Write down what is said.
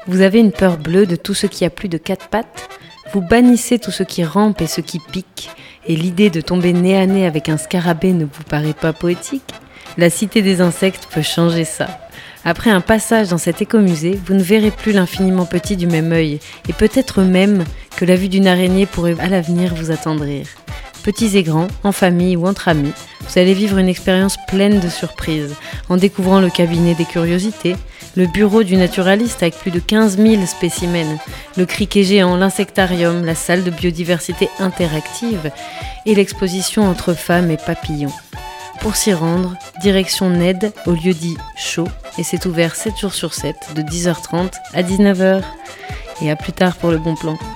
Vous avez une peur bleue de tout ce qui a plus de 4 pattes. Vous bannissez tout ce qui rampe et ce qui pique. Et l'idée de tomber nez à nez avec un scarabée ne vous paraît pas poétique ? La cité des insectes peut changer ça. Après un passage dans cet écomusée, vous ne verrez plus l'infiniment petit du même œil, et peut-être même que la vue d'une araignée pourrait à l'avenir vous attendrir. Petits et grands, en famille ou entre amis, vous allez vivre une expérience pleine de surprises, en découvrant le cabinet des curiosités, le bureau du naturaliste avec plus de 15 000 spécimens, le criquet géant, l'insectarium, la salle de biodiversité interactive et l'exposition entre femmes et papillons. Pour s'y rendre, direction Ned au lieu-dit chaud, et c'est ouvert 7 jours sur 7, de 10h30 à 19h. Et à plus tard pour le bon plan.